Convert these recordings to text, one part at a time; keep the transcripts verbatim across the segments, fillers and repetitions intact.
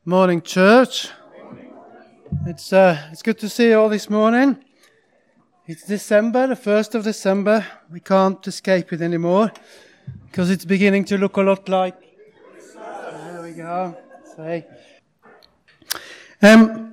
Morning, church. It's uh, it's good to see you all this morning. It's December, the first of December. We can't escape it anymore because it's beginning to look a lot like. There we go. Say. Um,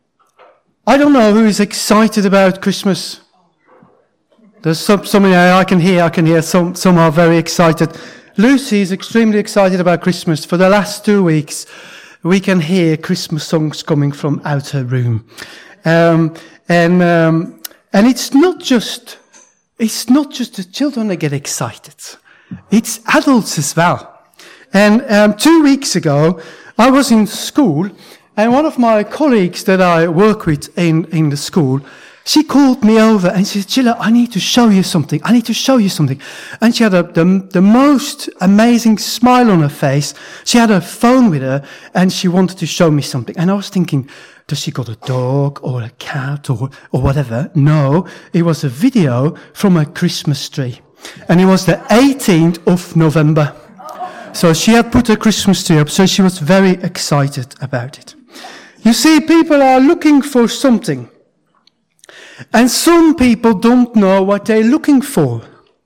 I don't know who is excited about Christmas. There's some, some I can hear. I can hear some. Some are very excited. Lucy is extremely excited about Christmas. For the last two weeks. We can hear Christmas songs coming from out her room, um, and um, and it's not just it's not just the children that get excited; it's adults as well. And um, two weeks ago, I was in school, and one of my colleagues that I work with in in the school, she called me over and she said, "Gilla, I need to show you something. I need to show you something." And she had a, the, the most amazing smile on her face. She had her phone with her and she wanted to show me something. And I was thinking, does she got a dog or a cat or, or whatever? No, it was a video from a Christmas tree. And it was the eighteenth of November. So she had put her Christmas tree up, so she was very excited about it. You see, people are looking for something. And some people don't know what they're looking for.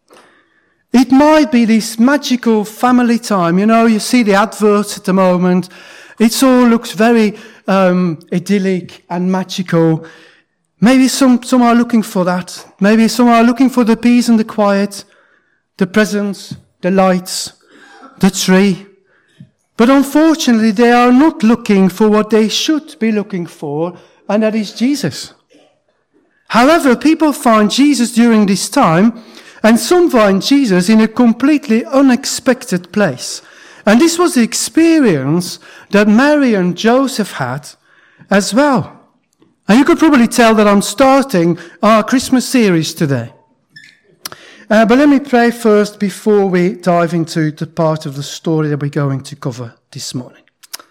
It might be this magical family time. You know, you see the adverts at the moment. It all looks very um, idyllic and magical. Maybe some, some are looking for that. Maybe some are looking for the peace and the quiet, the presents, the lights, the tree. But unfortunately, they are not looking for what they should be looking for, and that is Jesus. However, people find Jesus during this time, and some find Jesus in a completely unexpected place. And this was the experience that Mary and Joseph had as well. And you could probably tell that I'm starting our Christmas series today. Uh, but let me pray first before we dive into the part of the story that we're going to cover this morning.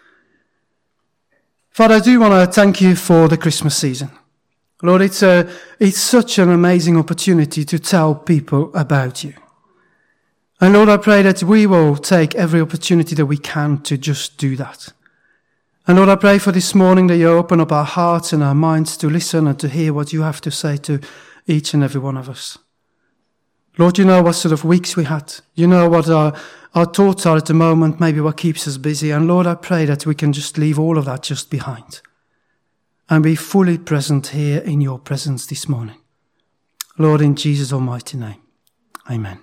Father, I do want to thank you for the Christmas season. Lord, it's a, it's such an amazing opportunity to tell people about you. And Lord, I pray that we will take every opportunity that we can to just do that. And Lord, I pray for this morning that you open up our hearts and our minds to listen and to hear what you have to say to each and every one of us. Lord, you know what sort of weeks we had. You know what our, our thoughts are at the moment, maybe what keeps us busy. And Lord, I pray that we can just leave all of that just behind. And be fully present here in your presence this morning. Lord, in Jesus' almighty name. Amen.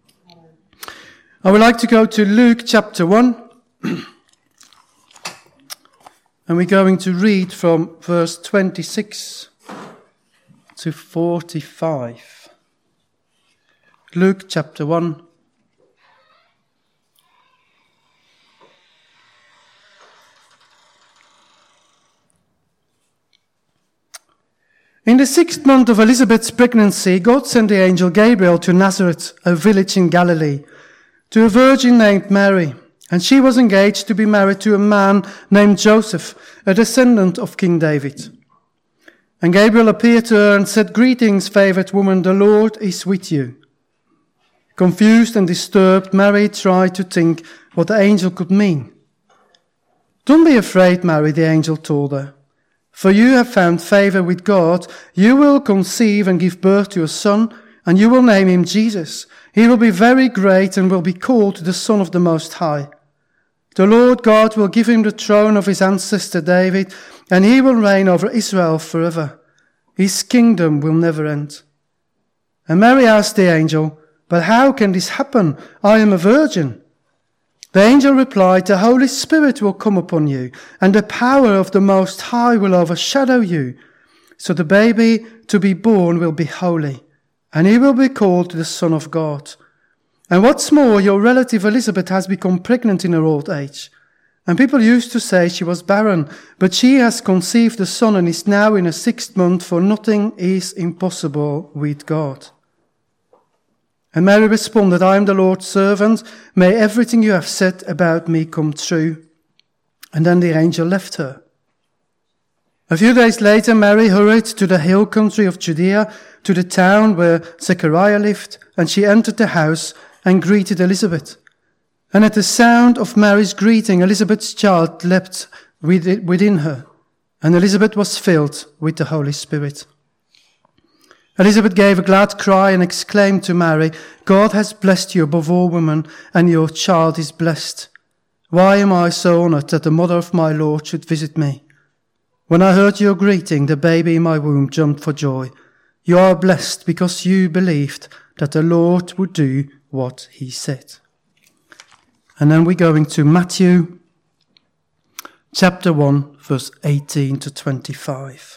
I would like to go to Luke chapter one. And we're going to read from verse twenty-six to forty-five. Luke chapter one. In the sixth month of Elizabeth's pregnancy, God sent the angel Gabriel to Nazareth, a village in Galilee, to a virgin named Mary, and she was engaged to be married to a man named Joseph, a descendant of King David. And Gabriel appeared to her and said, "Greetings, favored woman, the Lord is with you." Confused and disturbed, Mary tried to think what the angel could mean. "Don't be afraid, Mary," the angel told her. "For you have found favor with God. You will conceive and give birth to a son, and you will name him Jesus. He will be very great and will be called the Son of the Most High. The Lord God will give him the throne of his ancestor David, and he will reign over Israel forever. His kingdom will never end." And Mary asked the angel, "But how can this happen? I am a virgin." The angel replied, "The Holy Spirit will come upon you, and the power of the Most High will overshadow you. So the baby to be born will be holy, and he will be called the Son of God. And what's more, your relative Elizabeth has become pregnant in her old age. And people used to say she was barren, but she has conceived a son and is now in her sixth month, for nothing is impossible with God." And Mary responded, "I am the Lord's servant. May everything you have said about me come true." And then the angel left her. A few days later, Mary hurried to the hill country of Judea, to the town where Zechariah lived, and she entered the house and greeted Elizabeth. And at the sound of Mary's greeting, Elizabeth's child leapt within her, and Elizabeth was filled with the Holy Spirit. Elizabeth gave a glad cry and exclaimed to Mary, "God has blessed you above all women, and your child is blessed. Why am I so honored that the mother of my Lord should visit me? When I heard your greeting, the baby in my womb jumped for joy. You are blessed because you believed that the Lord would do what he said." And then we're going to Matthew chapter one, verse eighteen to twenty-five.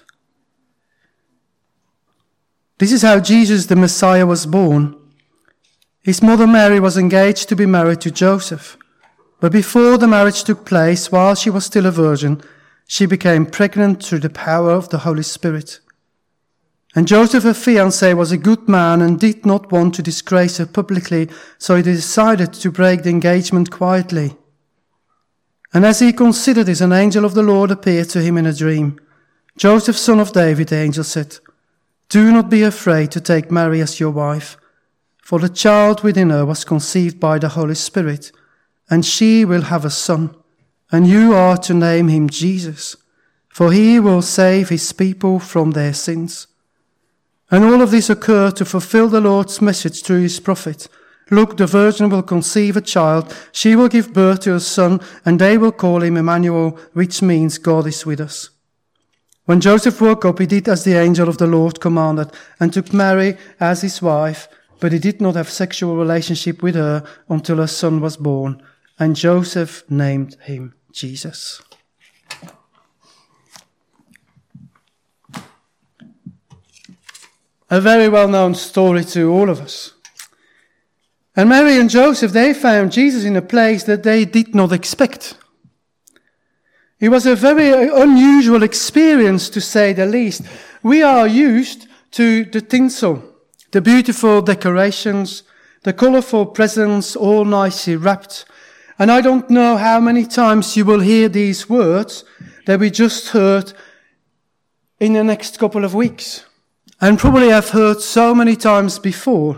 This is how Jesus the Messiah was born. His mother Mary was engaged to be married to Joseph. But before the marriage took place, while she was still a virgin, she became pregnant through the power of the Holy Spirit. And Joseph, her fiancé, was a good man and did not want to disgrace her publicly, so he decided to break the engagement quietly. And as he considered this, an angel of the Lord appeared to him in a dream. "Joseph, son of David," the angel said, "do not be afraid to take Mary as your wife, for the child within her was conceived by the Holy Spirit, and she will have a son, and you are to name him Jesus, for he will save his people from their sins." And all of this occurred to fulfill the Lord's message through his prophet. "Look, the virgin will conceive a child, she will give birth to a son, and they will call him Emmanuel, which means God is with us." When Joseph woke up, he did as the angel of the Lord commanded, and took Mary as his wife, but he did not have sexual relationship with her until her son was born, and Joseph named him Jesus. A very well-known story to all of us. And Mary and Joseph, they found Jesus in a place that they did not expect. It was a very unusual experience, to say the least. We are used to the tinsel, the beautiful decorations, the colorful presents, all nicely wrapped. And I don't know how many times you will hear these words that we just heard in the next couple of weeks. And probably have heard so many times before.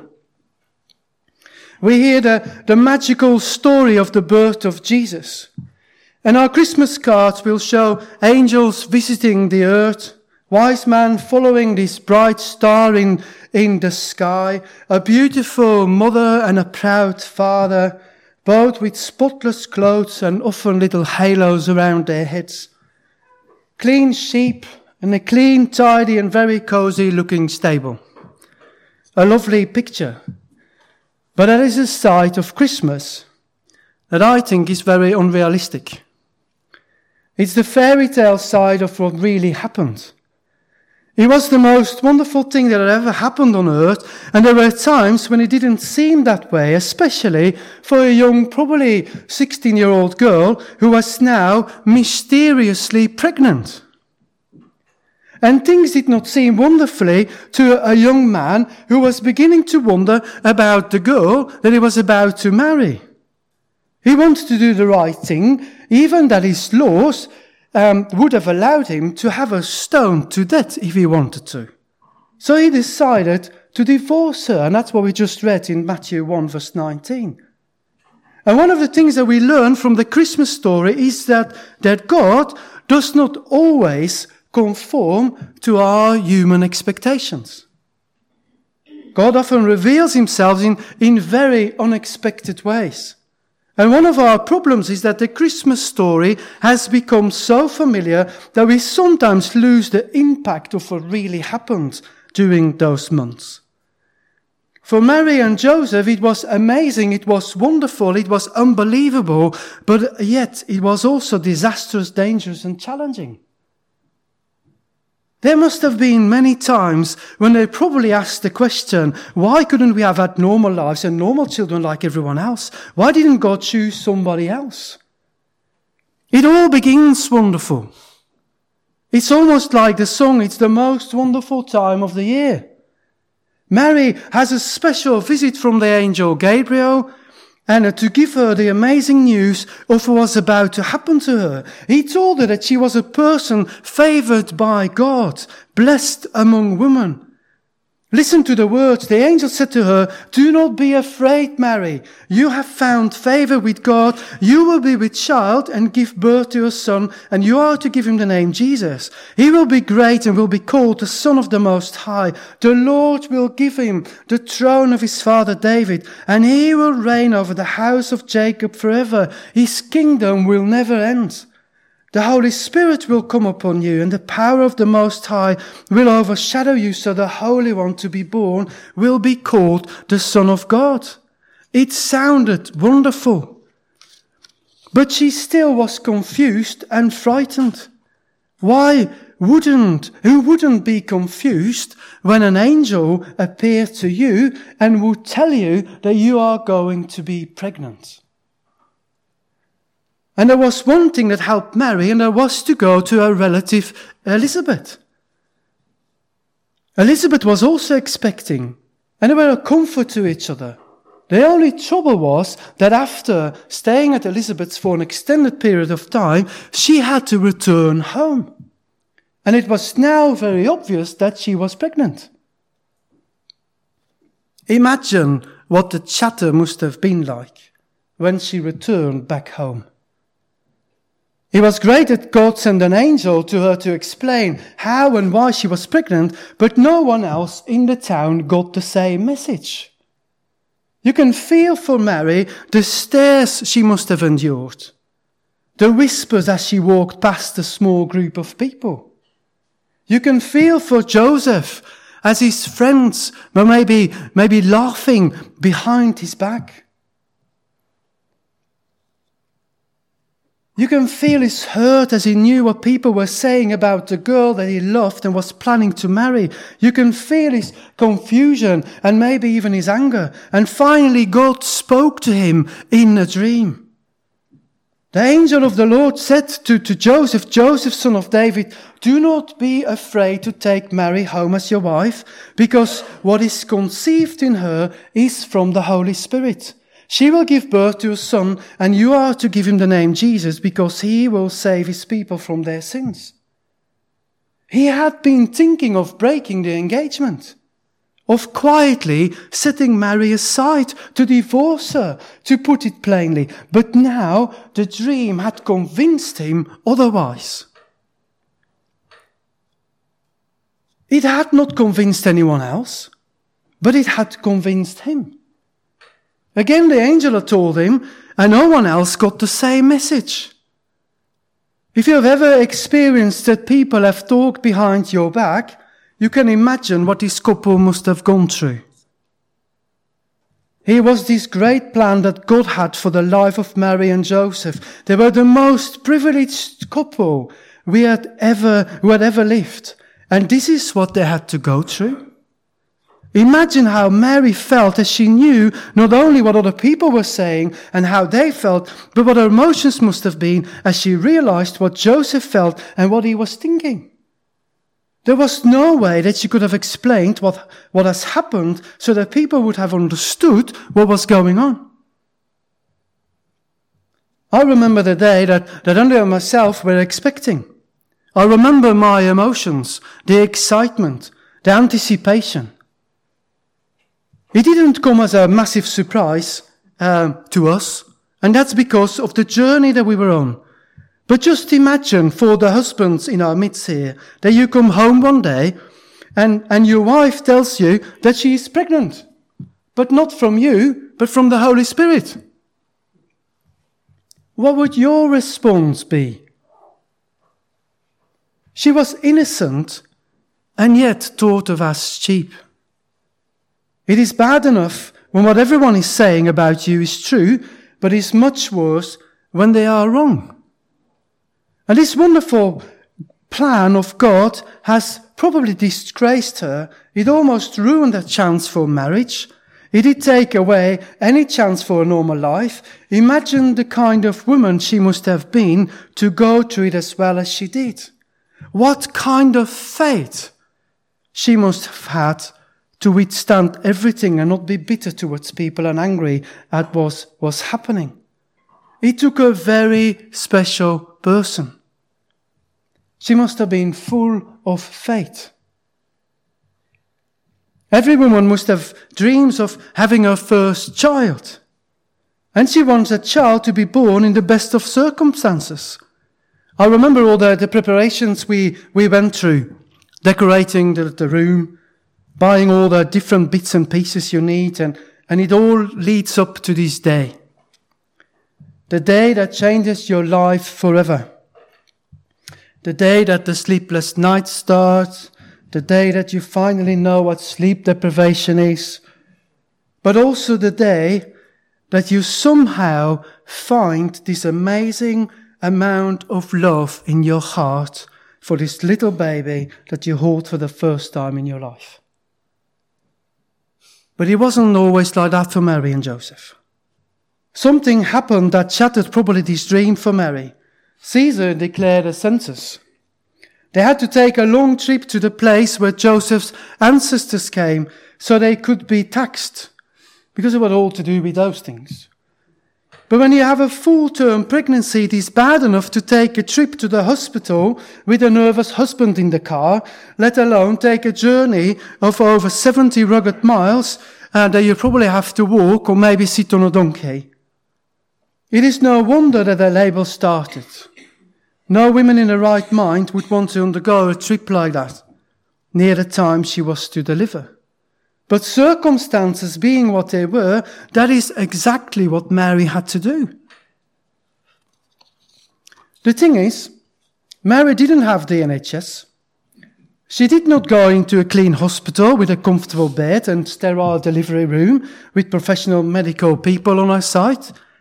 We hear the, the magical story of the birth of Jesus. And our Christmas cards will show angels visiting the earth, wise men following this bright star in, in the sky, a beautiful mother and a proud father, both with spotless clothes and often little halos around their heads. Clean sheep and a clean, tidy and very cozy looking stable. A lovely picture. But that is a side of Christmas that I think is very unrealistic. It's the fairy tale side of what really happened. It was the most wonderful thing that had ever happened on earth, and there were times when it didn't seem that way, especially for a young, probably sixteen-year-old girl who was now mysteriously pregnant. And things did not seem wonderfully to a young man who was beginning to wonder about the girl that he was about to marry. He wanted to do the right thing, even that his laws um, would have allowed him to have her stoned to death if he wanted to. So he decided to divorce her, and that's what we just read in Matthew one, verse nineteen. And one of the things that we learn from the Christmas story is that, that God does not always conform to our human expectations. God often reveals himself in, in very unexpected ways. And one of our problems is that the Christmas story has become so familiar that we sometimes lose the impact of what really happened during those months. For Mary and Joseph, it was amazing, it was wonderful, it was unbelievable, but yet it was also disastrous, dangerous, and challenging. There must have been many times when they probably asked the question, why couldn't we have had normal lives and normal children like everyone else? Why didn't God choose somebody else? It all begins wonderful. It's almost like the song, it's the most wonderful time of the year. Mary has a special visit from the angel Gabriel, and to give her the amazing news of what was about to happen to her. He told her that she was a person favored by God, blessed among women. Listen to the words. The angel said to her, "Do not be afraid, Mary. You have found favor with God. You will be with child and give birth to a son, and you are to give him the name Jesus. He will be great and will be called the Son of the Most High. The Lord will give him the throne of his father David, and he will reign over the house of Jacob forever. His kingdom will never end. The Holy Spirit will come upon you, and the power of the Most High will overshadow you, so the Holy One to be born will be called the Son of God." It sounded wonderful. But she still was confused and frightened. Why wouldn't, who wouldn't be confused when an angel appeared to you and would tell you that you are going to be pregnant? And there was one thing that helped Mary, and that was to go to her relative Elizabeth. Elizabeth was also expecting, and they were a comfort to each other. The only trouble was that after staying at Elizabeth's for an extended period of time, she had to return home. And it was now very obvious that she was pregnant. Imagine what the chatter must have been like when she returned back home. It was great that God sent an angel to her to explain how and why she was pregnant, but no one else in the town got the same message. You can feel for Mary the stares she must have endured, the whispers as she walked past a small group of people. You can feel for Joseph as his friends were maybe, maybe laughing behind his back. You can feel his hurt as he knew what people were saying about the girl that he loved and was planning to marry. You can feel his confusion and maybe even his anger. And finally, God spoke to him in a dream. The angel of the Lord said to, to Joseph, "Joseph, son of David, do not be afraid to take Mary home as your wife, because what is conceived in her is from the Holy Spirit. She will give birth to a son, and you are to give him the name Jesus, because he will save his people from their sins." He had been thinking of breaking the engagement, of quietly setting Mary aside, to divorce her, to put it plainly. But now the dream had convinced him otherwise. It had not convinced anyone else, but it had convinced him. Again, the angel had told him, and no one else got the same message. If you have ever experienced that people have talked behind your back, you can imagine what this couple must have gone through. Here was this great plan that God had for the life of Mary and Joseph. They were the most privileged couple we had ever, who had ever lived. And this is what they had to go through. Imagine how Mary felt as she knew not only what other people were saying and how they felt, but what her emotions must have been as she realized what Joseph felt and what he was thinking. There was no way that she could have explained what, what has happened so that people would have understood what was going on. I remember the day that, that Andrea and myself were expecting. I remember my emotions, the excitement, the anticipation. It didn't come as a massive surprise uh, to us, and that's because of the journey that we were on. But just imagine for the husbands in our midst here, that you come home one day and, and your wife tells you that she is pregnant, but not from you, but from the Holy Spirit. What would your response be? She was innocent and yet thought of as cheap. It is bad enough when what everyone is saying about you is true, but it's much worse when they are wrong. And this wonderful plan of God has probably disgraced her. It almost ruined her chance for marriage. It did take away any chance for a normal life. Imagine the kind of woman she must have been to go through it as well as she did. What kind of faith she must have had to withstand everything and not be bitter towards people and angry at what was happening. It took a very special person. She must have been full of faith. Every woman must have dreams of having her first child. And she wants that child to be born in the best of circumstances. I remember all the, the preparations we, we went through, decorating the, the room, buying all the different bits and pieces you need, and, and it all leads up to this day. The day that changes your life forever. The day that the sleepless nights start, the day that you finally know what sleep deprivation is, but also the day that you somehow find this amazing amount of love in your heart for this little baby that you hold for the first time in your life. But it wasn't always like that for Mary and Joseph. Something happened that shattered probably this dream for Mary. Caesar declared a census. They had to take a long trip to the place where Joseph's ancestors came so they could be taxed, because it was all to do with those things. But when you have a full-term pregnancy, it is bad enough to take a trip to the hospital with a nervous husband in the car, let alone take a journey of over seventy rugged miles uh, that you probably have to walk or maybe sit on a donkey. It is no wonder that the labor started. No woman in her right mind would want to undergo a trip like that, near the time she was to deliver. But circumstances being what they were, that is exactly what Mary had to do. The thing is, Mary didn't have the N H S. She did not go into a clean hospital with a comfortable bed and sterile delivery room with professional medical people on her side.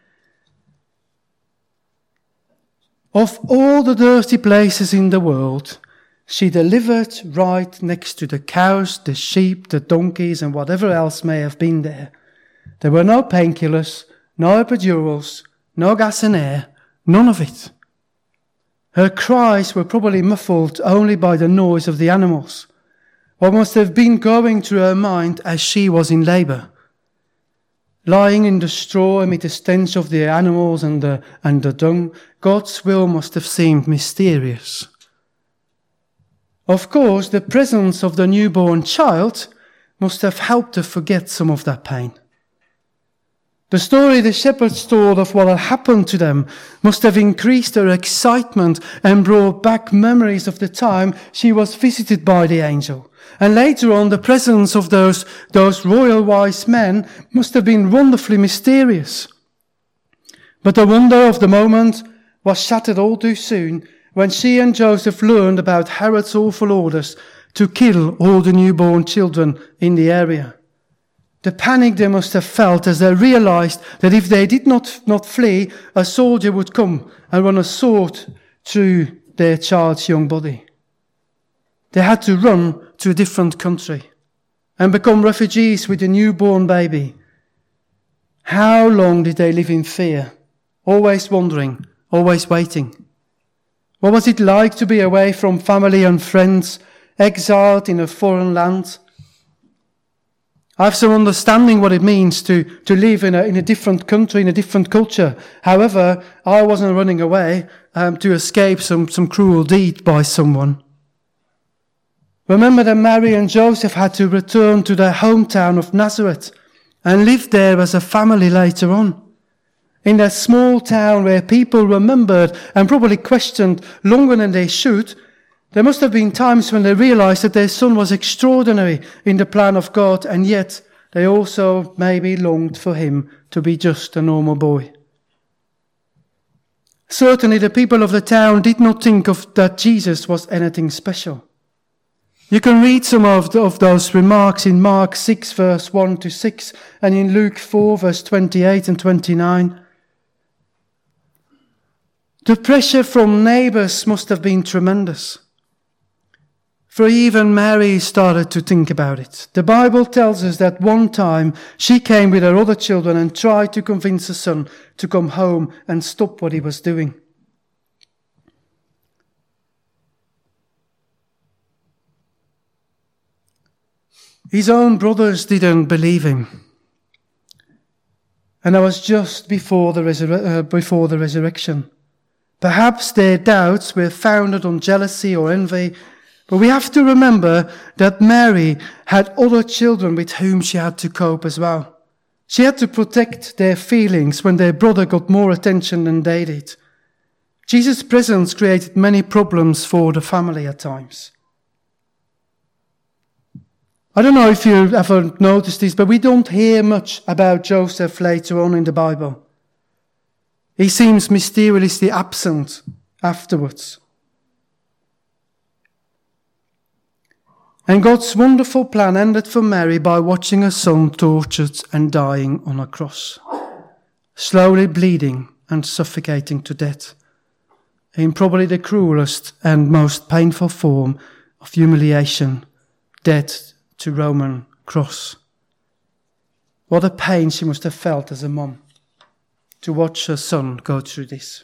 Of all the dirty places in the world, she delivered right next to the cows, the sheep, the donkeys, and whatever else may have been there. There were no painkillers, no epidurals, no gas and air, none of it. Her cries were probably muffled only by the noise of the animals. What must have been going through her mind as she was in labour? Lying in the straw amid the stench of the animals and the, and the dung, God's will must have seemed mysterious. Of course, the presence of the newborn child must have helped her forget some of that pain. The story the shepherds told of what had happened to them must have increased her excitement and brought back memories of the time she was visited by the angel. And later on, the presence of those, those royal wise men must have been wonderfully mysterious. But the wonder of the moment was shattered all too soon when she and Joseph learned about Herod's awful orders to kill all the newborn children in the area. The panic they must have felt as they realized that if they did not, not flee, a soldier would come and run a sword through their child's young body. They had to run to a different country and become refugees with a newborn baby. How long did they live in fear, always wondering, always waiting? What was it like to be away from family and friends, exiled in a foreign land? I have some understanding what it means to, to live in a, in a different country, in a different culture. However, I wasn't running away um, to escape some, some cruel deed by someone. Remember that Mary and Joseph had to return to their hometown of Nazareth and live there as a family later on. In that small town where people remembered and probably questioned longer than they should, there must have been times when they realized that their son was extraordinary in the plan of God, and yet they also maybe longed for him to be just a normal boy. Certainly the people of the town did not think of that Jesus was anything special. You can read some of, the, of those remarks in Mark six, verse one to six, and in Luke four, verse twenty-eight and twenty-nine. The pressure from neighbours must have been tremendous. For even Mary started to think about it. The Bible tells us that one time she came with her other children and tried to convince her son to come home and stop what he was doing. His own brothers didn't believe him. And that was just before the, resur- uh, before the resurrection. Perhaps their doubts were founded on jealousy or envy, But we have to remember that Mary had other children with whom she had to cope as well. She had to protect their feelings when their brother got more attention than they did. Jesus' presence created many problems for the family at times. I don't know if you've ever noticed this, but we don't hear much about Joseph later on in the Bible. He seems mysteriously absent afterwards. And God's wonderful plan ended for Mary by watching her son tortured and dying on a cross, slowly bleeding and suffocating to death, in probably the cruelest and most painful form of humiliation, death to Roman cross. What a pain she must have felt as a mom to watch her son go through this.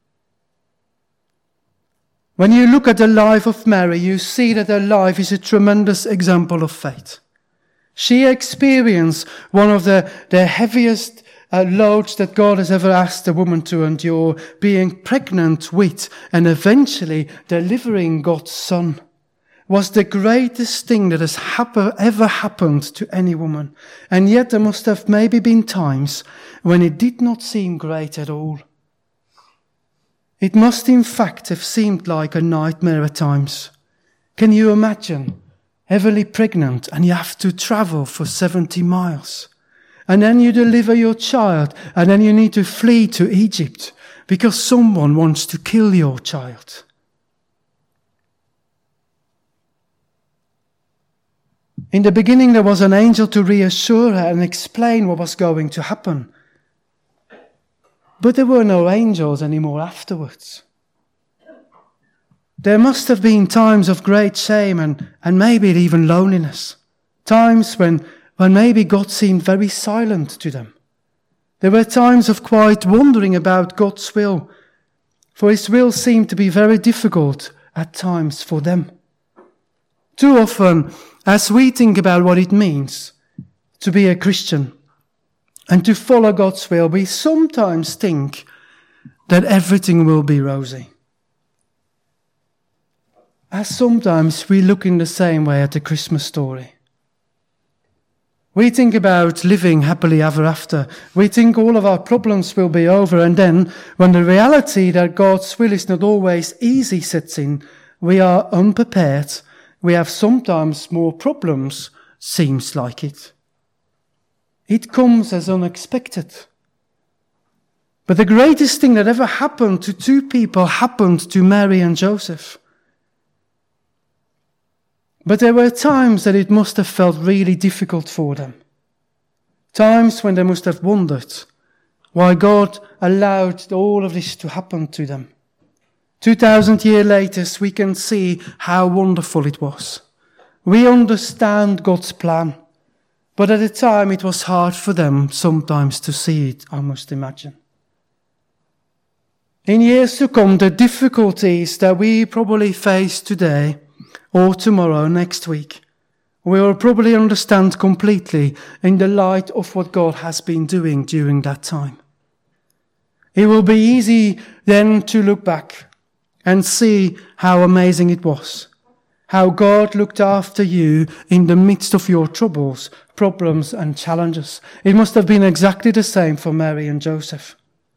When you look at the life of Mary, you see that her life is a tremendous example of faith. She experienced one of the, the heaviest uh, loads that God has ever asked a woman to endure, being pregnant with and eventually delivering God's son. Was the greatest thing that has happen, ever happened to any woman. And yet there must have maybe been times when it did not seem great at all. It must in fact have seemed like a nightmare at times. Can you imagine? Heavily pregnant and you have to travel for seventy miles. And then you deliver your child and then you need to flee to Egypt because someone wants to kill your child. In the beginning there was an angel to reassure her and explain what was going to happen. But there were no angels anymore afterwards. There must have been times of great shame and, and maybe even loneliness. Times when, when maybe God seemed very silent to them. There were times of quiet wondering about God's will, for His will seemed to be very difficult at times for them. Too often, as we think about what it means to be a Christian and to follow God's will, we sometimes think that everything will be rosy. As sometimes we look in the same way at the Christmas story. We think about living happily ever after. We think all of our problems will be over, and then when the reality that God's will is not always easy sets in, we are unprepared. We have sometimes more problems, seems like it. It comes as unexpected. But the greatest thing that ever happened to two people happened to Mary and Joseph. But there were times that it must have felt really difficult for them. Times when they must have wondered why God allowed all of this to happen to them. Two thousand years later, we can see how wonderful it was. We understand God's plan. But at the time, it was hard for them sometimes to see it, I must imagine. In years to come, the difficulties that we probably face today or tomorrow, next week, we will probably understand completely in the light of what God has been doing during that time. It will be easy then to look back and see how amazing it was. How God looked after you in the midst of your troubles, problems and challenges. It must have been exactly the same for Mary and Joseph.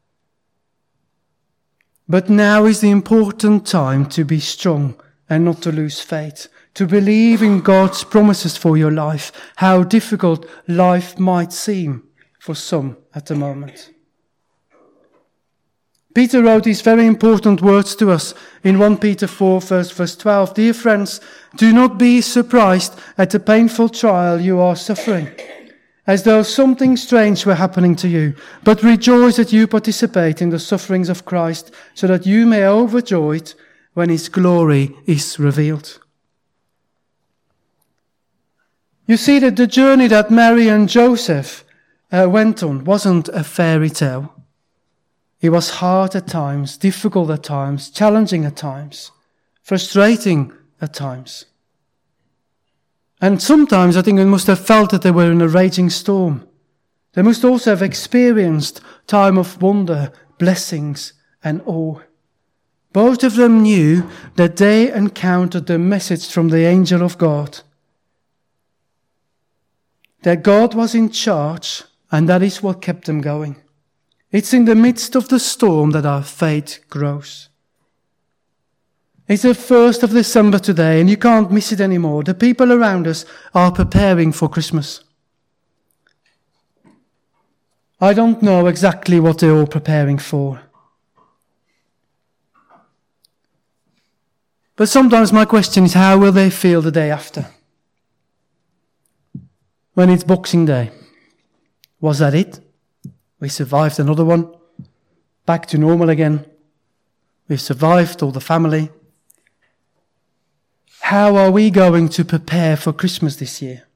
But now is the important time to be strong and not to lose faith, to believe in God's promises for your life, how difficult life might seem for some at the moment. Peter wrote these very important words to us in First Peter four, verse, verse twelve. Dear friends, do not be surprised at the painful trial you are suffering, as though something strange were happening to you, but rejoice that you participate in the sufferings of Christ, so that you may overjoyed when His glory is revealed. You see that the journey that Mary and Joseph uh, went on wasn't a fairy tale. It was hard at times, difficult at times, challenging at times, frustrating at times. And sometimes I think they must have felt that they were in a raging storm. They must also have experienced time of wonder, blessings and awe. Both of them knew that they encountered the message from the angel of God. That God was in charge, and that is what kept them going. It's in the midst of the storm that our faith grows. It's the first of December today, and you can't miss it anymore. The people around us are preparing for Christmas. I don't know exactly what they're all preparing for. But sometimes my question is, how will they feel the day after? When it's Boxing Day. Was that it? We survived another one. Back to normal again. We've survived, all the family. How are we going to prepare for Christmas this year?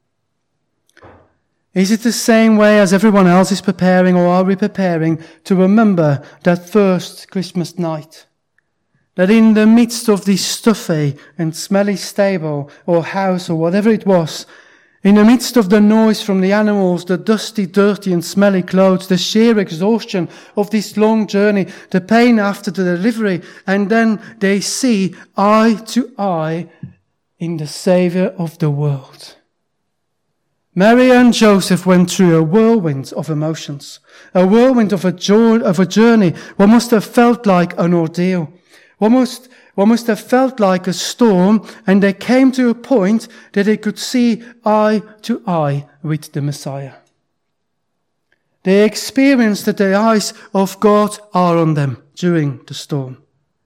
Is it the same way as everyone else is preparing, or are we preparing to remember that first Christmas night? That in the midst of this stuffy and smelly stable or house or whatever it was, in the midst of the noise from the animals, the dusty, dirty and smelly clothes, the sheer exhaustion of this long journey, the pain after the delivery, and then they see eye to eye in the Saviour of the world. Mary and Joseph went through a whirlwind of emotions, a whirlwind of a, joy, of a journey, what must have felt like an ordeal. What must, what must have felt like a storm, and they came to a point that they could see eye to eye with the Messiah. They experienced that the eyes of God are on them during the storm.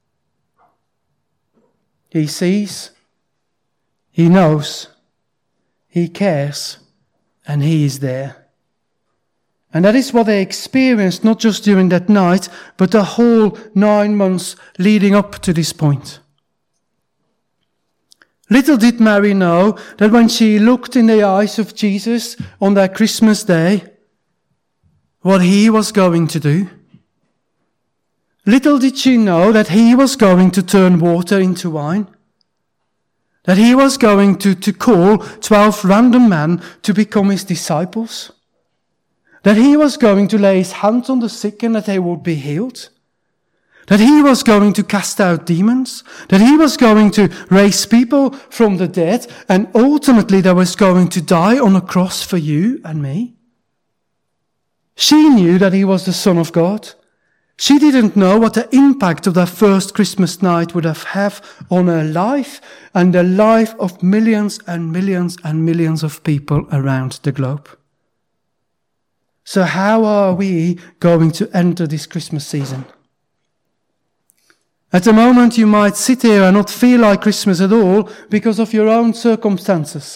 He sees, He knows, He cares, and He is there. And that is what they experienced, not just during that night, but the whole nine months leading up to this point. Little did Mary know that when she looked in the eyes of Jesus on that Christmas day, what He was going to do. Little did she know that He was going to turn water into wine. That He was going to, to call twelve random men to become His disciples. That He was going to lay His hands on the sick and that they would be healed. That He was going to cast out demons. That He was going to raise people from the dead. And ultimately that was going to die on a cross for you and me. She knew that He was the Son of God. She didn't know what the impact of that first Christmas night would have had on her life and the life of millions and millions and millions of people around the globe. So how are we going to enter this Christmas season? At the moment you might sit here and not feel like Christmas at all because of your own circumstances.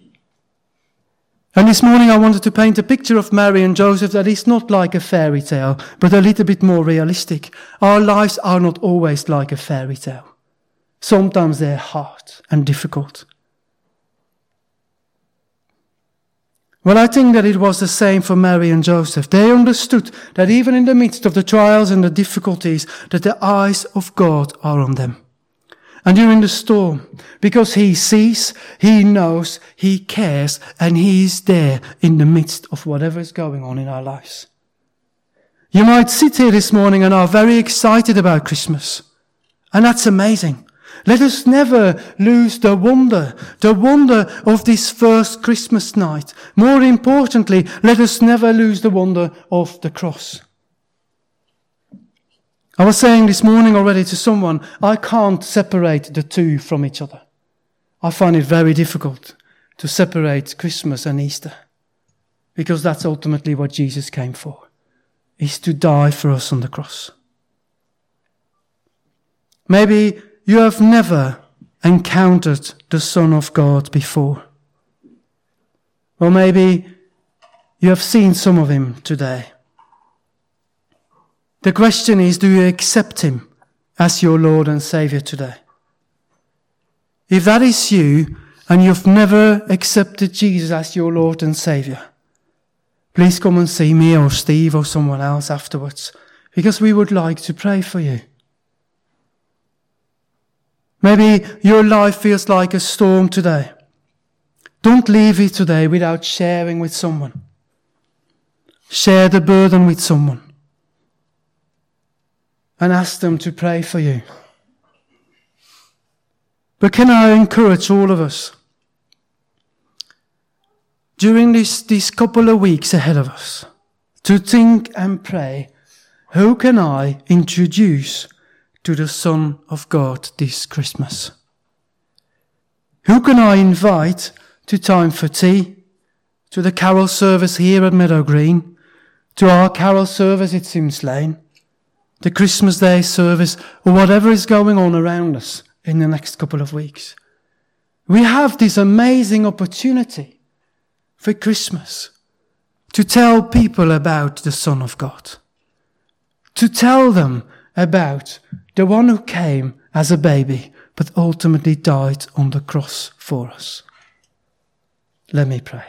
And this morning I wanted to paint a picture of Mary and Joseph that is not like a fairy tale, but a little bit more realistic. Our lives are not always like a fairy tale. Sometimes they're hard and difficult. Well, I think that it was the same for Mary and Joseph. They understood that even in the midst of the trials and the difficulties, that the eyes of God are on them. And during the storm, because He sees, He knows, He cares, and He is there in the midst of whatever is going on in our lives. You might sit here this morning and are very excited about Christmas. And that's amazing. Let us never lose the wonder, the wonder of this first Christmas night. More importantly, let us never lose the wonder of the cross. I was saying this morning already to someone, I can't separate the two from each other. I find it very difficult to separate Christmas and Easter, because that's ultimately what Jesus came for, is to die for us on the cross. Maybe you have never encountered the Son of God before. Or maybe you have seen some of Him today. The question is, do you accept Him as your Lord and Saviour today? If that is you, and you've never accepted Jesus as your Lord and Saviour, please come and see me or Steve or someone else afterwards, because we would like to pray for you. Maybe your life feels like a storm today. Don't leave it today without sharing with someone. Share the burden with someone. And ask them to pray for you. But can I encourage all of us during this, these couple of weeks ahead of us to think and pray, who can I introduce to the Son of God this Christmas? Who can I invite to time for tea, to the carol service here at Meadow Green, to our carol service at Sims Lane, the Christmas Day service, or whatever is going on around us in the next couple of weeks? We have this amazing opportunity for Christmas to tell people about the Son of God, to tell them about the one who came as a baby but ultimately died on the cross for us. Let me pray.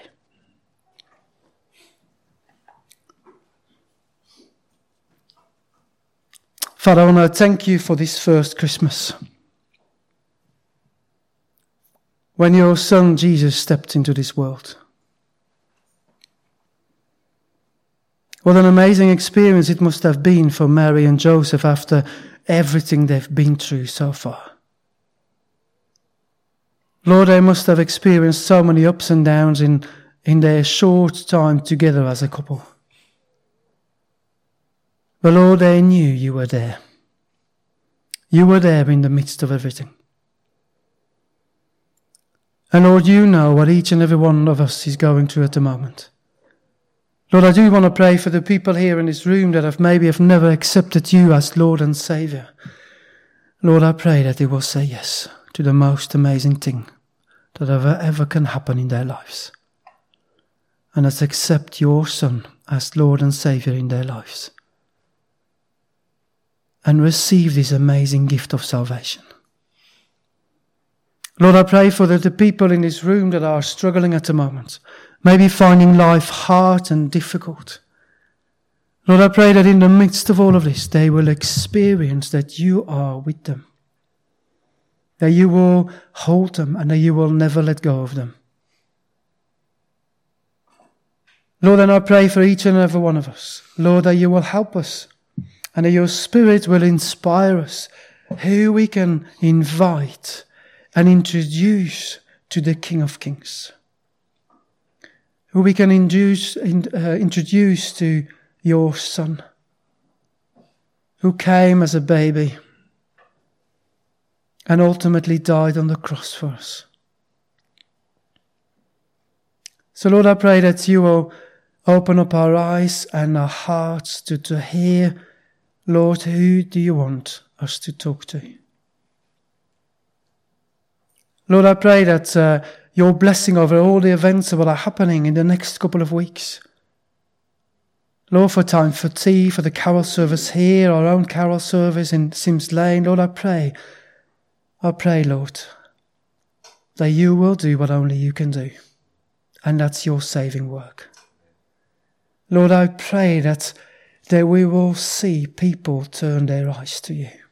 Father, I want to thank you for this first Christmas, when your Son Jesus stepped into this world. What an amazing experience it must have been for Mary and Joseph after everything they've been through so far. Lord, they must have experienced so many ups and downs in, in their short time together as a couple. But Lord, they knew you were there. You were there in the midst of everything. And Lord, you know what each and every one of us is going through at the moment. Lord, I do want to pray for the people here in this room that have maybe have never accepted you as Lord and Saviour. Lord, I pray that they will say yes to the most amazing thing that ever, ever can happen in their lives. And that's accept your Son as Lord and Saviour in their lives. And receive this amazing gift of salvation. Lord, I pray for the, the people in this room that are struggling at the moment, maybe finding life hard and difficult. Lord, I pray that in the midst of all of this, they will experience that you are with them, that you will hold them and that you will never let go of them. Lord, and I pray for each and every one of us, Lord, that you will help us and that your Spirit will inspire us who we can invite and introduce to the King of Kings, who we can induce, in, uh, introduce to your Son, who came as a baby and ultimately died on the cross for us. So Lord, I pray that you will open up our eyes and our hearts to, to hear, Lord, who do you want us to talk to? Lord, I pray that uh, your blessing over all the events that are happening in the next couple of weeks. Lord, for time for tea, for the carol service here, our own carol service in Sims Lane, Lord, I pray, I pray, Lord, that you will do what only you can do. And that's your saving work. Lord, I pray that, that we will see people turn their eyes to you.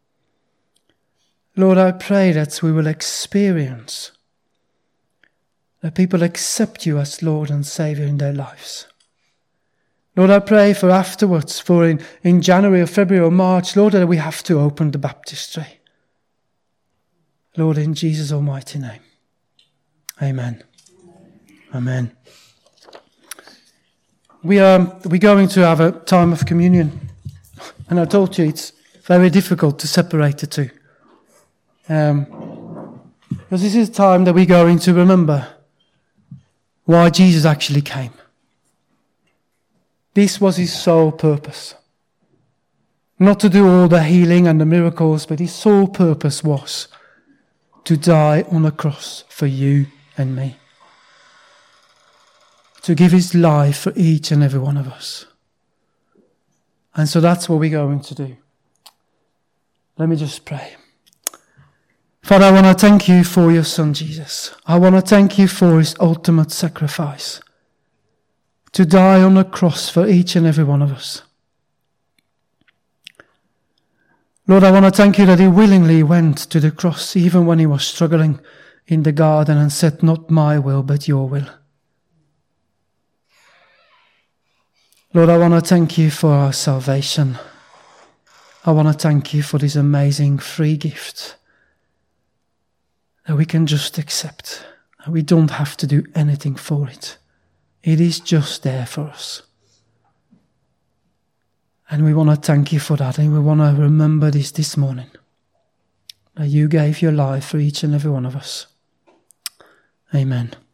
Lord, I pray that we will experience that people accept you as Lord and Saviour in their lives. Lord, I pray for afterwards, for in, in January or February or March, Lord, that we have to open the baptistry. Lord, in Jesus' almighty name. Amen. Amen. We are we're going to have a time of communion. And I told you it's very difficult to separate the two. Um, because this is a time that we're going to remember why Jesus actually came. This was his sole purpose. Not to do all the healing and the miracles, but his sole purpose was to die on a cross for you and me. To give his life for each and every one of us. And so that's what we're going to do. Let me just pray. Father, I want to thank you for your Son, Jesus. I want to thank you for his ultimate sacrifice. To die on the cross for each and every one of us. Lord, I want to thank you that he willingly went to the cross, even when he was struggling in the garden and said, not my will, but your will. Lord, I want to thank you for our salvation. I want to thank you for this amazing free gift that we can just accept. And we don't have to do anything for it. It is just there for us. And we want to thank you for that. And we want to remember this this morning. That you gave your life for each and every one of us. Amen.